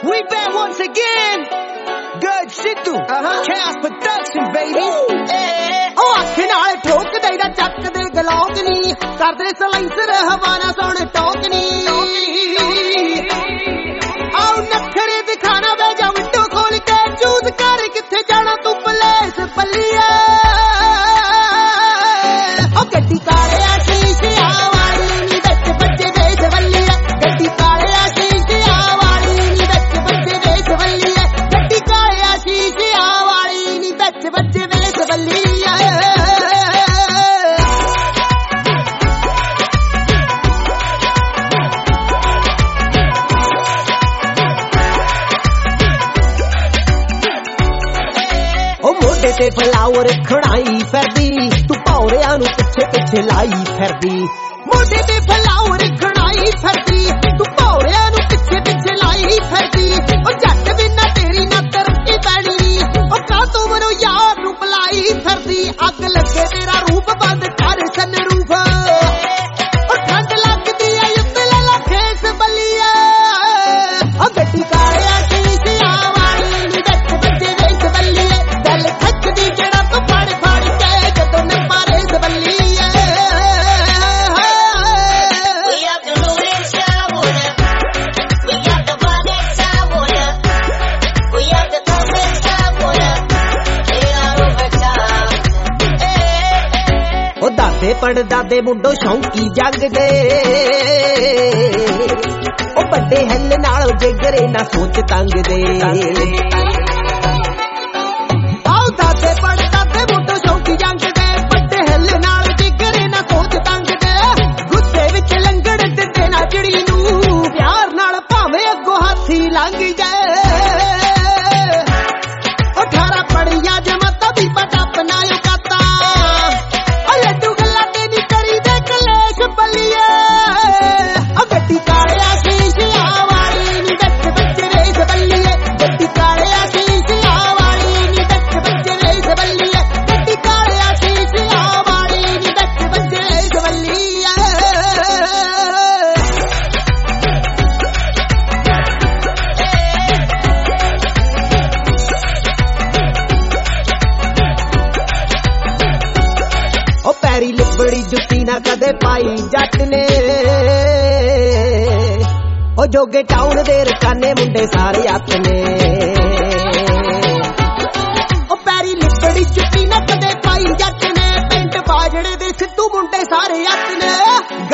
We back once again. Good Sidhu. Chaos Production, baby. ਉਹ ਅੱਖ ਨਾਲ ਠੋਕਦੇ ਦਾ ਚੱਕਦੇ ਗਲੋਕ ਨੀ ਕਰਦੇ ਸਲਾਈਸਰ ਹਵਾਨਾ ਸੁਣ ਟੋਕ ਨੀ ਆਉ ਨਖਰੇ ਦਿਖਾਣਾ ਵੇ ਜਾ ਵਿੰਡੋ ਖੋਲ ਕੇ ਚੂਜ਼ ਕਰ ਕਿੱਥੇ ਜਾਣਾ ਤੂੰ ਪਲੇਸ ਪੱਲੀਏ ਉਹ ਗੱਡੀ ਕਾਲਿਆ ਸ਼ੀਸ਼ਿਆਂ ਵਾਲੀ ਨੀ ਵਿੱਚ ਬੱਜੇ ਦੇ ਜਵੱਲੀਏ ਗੱਡੀ ਕਾਲਿਆ ਸ਼ੀਸ਼ਿਆਂ ਵਾਲੀ ਨੀ ਵਿੱਚ ਬੱਜੇ ਦੇ ਜਵੱਲੀਏ ਗੱਡੀ ਕਾਲਿਆ ਸ਼ੀਸ਼ਿਆਂ ਵਾਲੀ ਨੀ ਵਿੱਚ ਬੱਜੇ ਦੇ ਜਵੱਲੀਏ ਤੇ ਫਲਾਵਰ ਖੜਾਈ ਫਿਰਦੀ ਤੂੰ ਭੌਰਿਆਂ ਨੂੰ ਪਿੱਛੇ ਪਿੱਛੇ ਲਾਈ ਫਿਰਦੀ ਮੋਢੇ ਤੇ ਫਲਾਵਰ ਖੜਾਈ ਫਿਰਦੀ ਤੂੰ ਭੌਰਿਆਂ ਨੂੰ ਪਿੱਛੇ ਪਿੱਛੇ ਲਾਈ ਫਿਰਦੀ ਉਹ ਜੱਟ ਬਿਨਾ ਤੇਰੀ ਨਾ ਤਰੱਕੀ ਪੈਣੀ ਉਹ ਕਾ ਤੂੰ ਮੈਨੂੰ ਯਾਰ ਨੂੰ ਬੁਲਾਈ ਫਿਰਦੀ ਅੱਗ ਲੱਗੇ ਤੇਰਾ ਰੂਪ ਬੰਦ ਕਰ ਸਨਰੂਫ ਉਹ ਠੰਡ ਲੱਗਦੀ ਐ ਉੱਤੇ ਲੱਖੇਸ ਬੱਲੀਏ ਉਹ ਗੱਡੀ ਕਾਲਿਆ ਸ਼ੀਸ਼ਿਆਂ ਵਾਲੀ ਨੀ ਵਿੱਚ ਬੱਜੇ ਵੇਚ ਬੱਲੀਏ ਗੱਲ ਖੱਚਦੀ ਜਿਹੜਾ ਤੂੰ ਫੜ ਫੜ ਕੇ ਜਦੋਂ ਨੇ ਮਾਰੇ ਜ਼ਬੱਲੀਏ ਉਹ ਦਾਦੇ ਪੜਦਾਦੇ ਮੁੰਡੋ ਸ਼ੌਂਕੀ ਜੱਗ ਦੇ ਉਹ ਵੱਡੇ ਹਿੱਲ ਨਾਲ ਜਿਗਰੇ ਨਾ ਸੋਚ ਤੰਗ ਦੇ ਆਉ ਦਾਦੇ ਪੜਦਾਦੇ ਮੁੰਡੋ ਸ਼ੌਂਕੀ ਜੰਗ ਦੇ ਵੱਡੇ ਹਿੱਲ ਨਾਲ ਜਿਗਰੇ ਨਾ ਸੋਚ ਤੰਗ ਦੇ ਗੁੱਸੇ ਵਿੱਚ ਲੰਗੜ ਦਿੱਤੇ ਨਾ ਚਿੜੀ ਨੂੰ ਪਿਆਰ ਨਾਲ ਭਾਵੇਂ ਅੱਗੋਂ ਹਾਥੀ ਲੰਘ ਜਾਏ ਉਹ 18 ਪੜੀਆਂ ਜਮਾਤਾਂ ਵੀ ਪਟਾ ਪਨਾਇਓ ਕਾਤਾ ਲੱਡੂ ਗੱਲਾਂ ਤੇ ਨੀ ਕਰੀ ਦੇ ਕਲੇਸ਼ ਬੱਲੀਏ ਉਹ ਗੱਡੀ ਕਾਲਿਆ ਸ਼ੀਸ਼ਿਆਂ ਵਾਲੀ ਨੀ ਵਿੱਚ ਬੱਜੇ ਰੇਸ ਬੱਲੀਏ ਗੱਡੀ ਕਾਲਿਆ ਸ਼ੀਸ਼ਿਆਂ ਵਾਲੀ ਨੀ ਵਿੱਚ ਬੱਜੇ ਰੇਸ ਬੱਲੀਏ ਗੱਡੀ ਕਾਲਿਆ ਸ਼ੀਸ਼ਿਆਂ ਵਾਲੀ ਨੀ ਵਿੱਚ ਬੱਜੇ ਰੇਸ ਬੱਲੀਏ ਉਹ ਪੈਰੀ ਲਿਬੜੀ ਜੁੱਤੀ ਨਾ ਕਦੇ ਪਾਈ ਜੱਟ ਨੇ ਉਹ ਜੋਗੇ ਟਾਊਨ ਦੇ ਰਕਾਨੇ ਮੁੰਡੇ ਸਾਰੇ ਹੱਥ ਨੇ ਉਹ ਪੈਰੀ ਲਿਬੜੀ ਜੁੱਤੀ ਨਾ ਕਦੇ ਪਾਈ ਜੱਟ ਨੇ ਪਿੰਡ ਬਾਜੜੇ ਦੇ ਸਿੱਧੂ ਮੁੰਡੇ ਸਾਰੇ ਹੱਥ ਨੇ